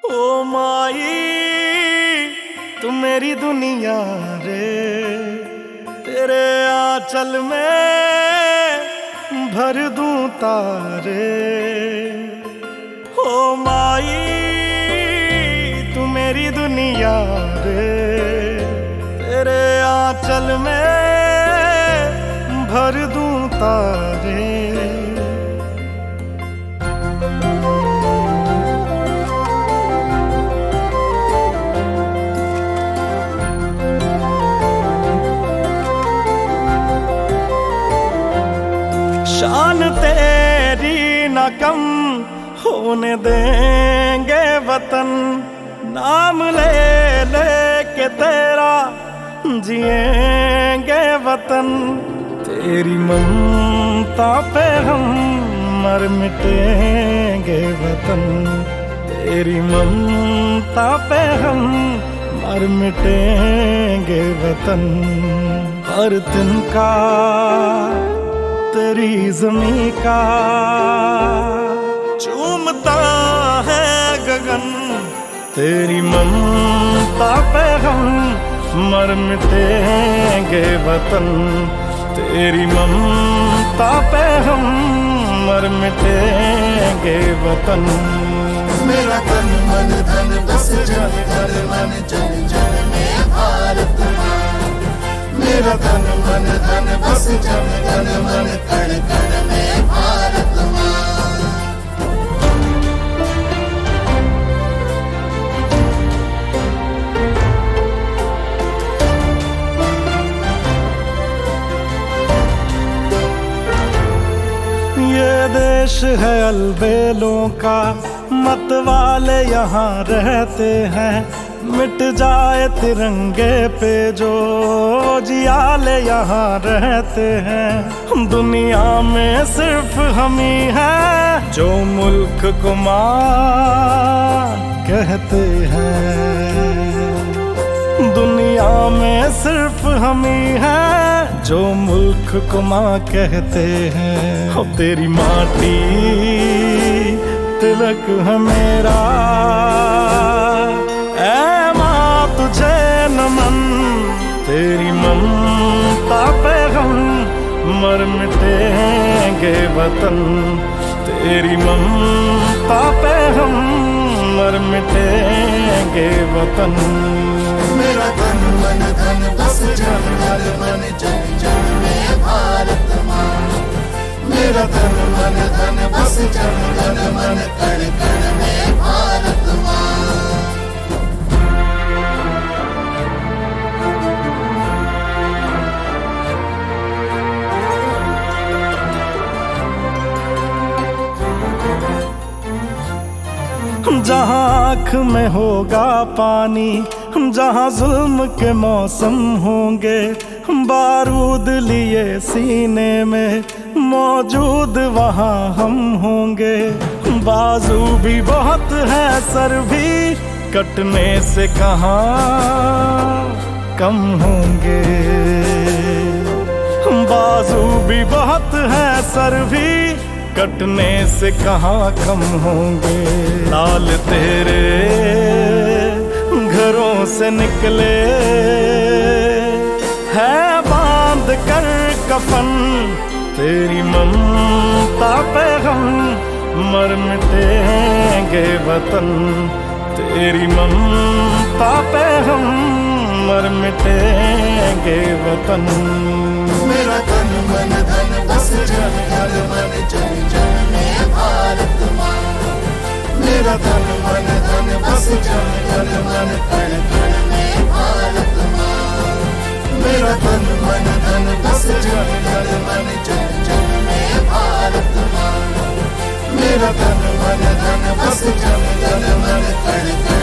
ओ माई तू मेरी दुनिया रे, तेरे आंचल में भर दूं तारे। ओ माई तू मेरी दुनिया रे, तेरे आंचल में भर दूं तारे। शान तेरी न कम होने देंगे वतन, नाम ले ले के तेरा जिएंगे वतन। तेरी ममता पे हम मर मिटेंगे वतन, तेरी ममता पे हम मर मिटेंगे वतन। हर तिनका तेरी ज़मीं का चूमता है गगन, तेरी ममता पे हम मर मिटेंगे वतन, तेरी ममता पे हम मर मिटेंगे वतन। मेरा तन मन धन बस जन घर मन जन जन में भारत माँ। मेरा तन मन धन बस जन घन मन कण कण में भारत माँ। ये देश है अलबेलों का, मत वाले यहाँ रहते हैं। मिट जाए तिरंगे पे जो जियाले यहाँ रहते हैं। दुनिया में सिर्फ हम ही हैं जो मुल्क को माँ कहते हैं। दुनिया में सिर्फ हम ही हैं जो मुल्क को माँ कहते हैं। हो तेरी माटी तिलक है मेरा, ऐ माँ तुझे नमन। तेरी ममता पे हम मर मिटेंगे वतन, तेरी ममता पे हम मर मिटेंगे वतन। मेरा तन मन धन बस जन घर मन जन जन में भारत माँ। मेरा तन मन धन बस जन घन मन कण कण में भारत माँ। जहाँ आँख में होगा पानी, जहाँ जुल्म के मौसम होंगे, बारूद लिए सीने में मौजूद वहाँ हम होंगे। बाजू भी बहुत है सर भी कटने से कहाँ कम होंगे। बाजू भी बहुत है सर भी कटने से कहाँ कम होंगे। लाल तेरे घरों से निकले है बांध कर कफन, तेरी ममता पे हम मर मिटेंगे वतन, तेरी ममता पे हम मर मिटेंगे वतन। मेरा तन मन धन बस जन घर मन जन जन में भारत माँ। मेरा तन मन धन बस जन घन मन कण कण में भारत माँ। मेरा तन मन धन बस जन घर मन जन जन में भारत माँ। मेरा तन मन धन बस जन घन मन कण कण